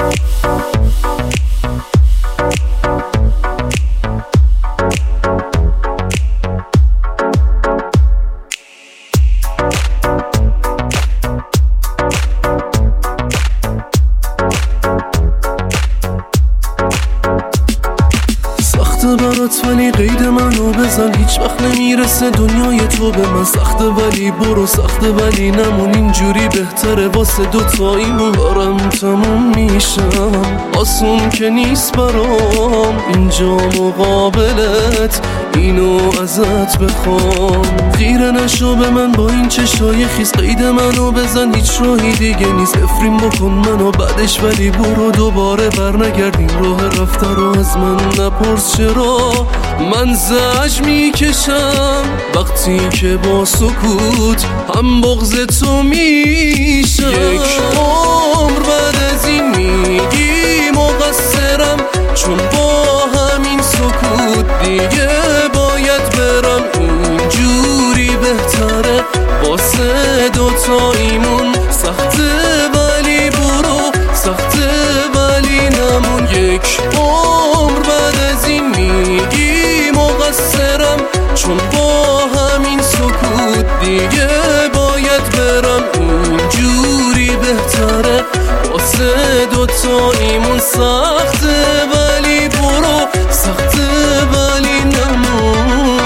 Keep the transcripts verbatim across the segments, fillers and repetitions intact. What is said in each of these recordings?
برات ولی قید منو بزن، هیچ وقت نمیرسه دنیای تو به من. سخته ولی برو، سخته ولی نمون، اینجوری بهتره واسه دوتاییمون. دارم تموم میشم، آسون که نیست برام اینجا مقابلت، اینو ازت بخوام. خیره نشو به من با این چشای خیس، قید منو بزن، هیچ راهی دیگه نیست. افرین بکن منو بعدش ولی برو، دوباره بر نگردیم راه رفته رو از من نپرس چرا. من زج میکشم وقتی که با سکوت هم بغض تو میشم. یک عمر بعد از این میگی مقصرم، چون با همین سکوت دیگه باید برم. اینجوری بهتره واسه دوتاییمون. سخته ولی برو، سخته ولی نمون. یک عمر بعد از این میگی مقصرم، چون با همین سکوت دیگه باید برم. اینجوری بهتره واسه دوتاییمون. سخته ولی برو، سخته ولی نمون.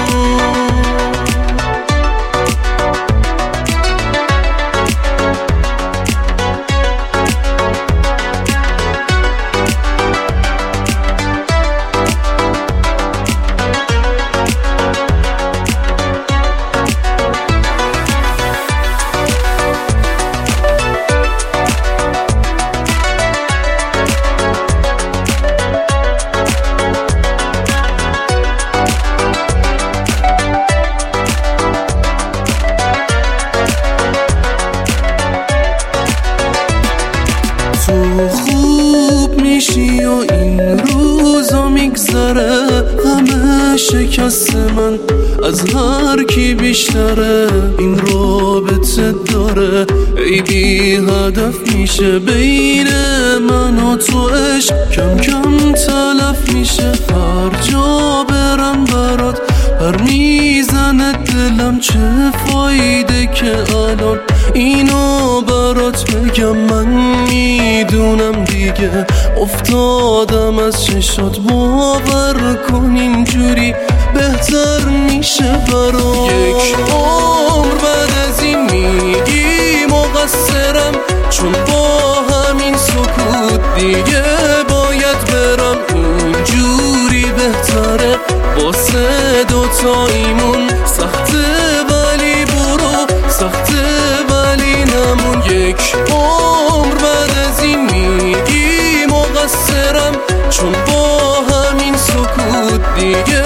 تو خوب میشی و این روزا میگذره، همه شکست من از هر کی بیشتره. این رابطه داره ای بی هدف میشه، بین من و تو عشق کم کم تلف میشه. هر جا برم برات پر میزنه دلم، چه فایده که الان اینو برات بگم. من میدونم دیگه افتادم از چشات، باور کن اینجوری بهتر میشه برام. یک عمر بعد از این میگی مقصرم، چون با همین سکوت دیگه باید برم. اینجوری بهتره واسه دوتاییمون. سخته ولی برو، سخته ولی نمون. یک عمر بعد از این میگی مقصرم، چون با همین سکوت دیگه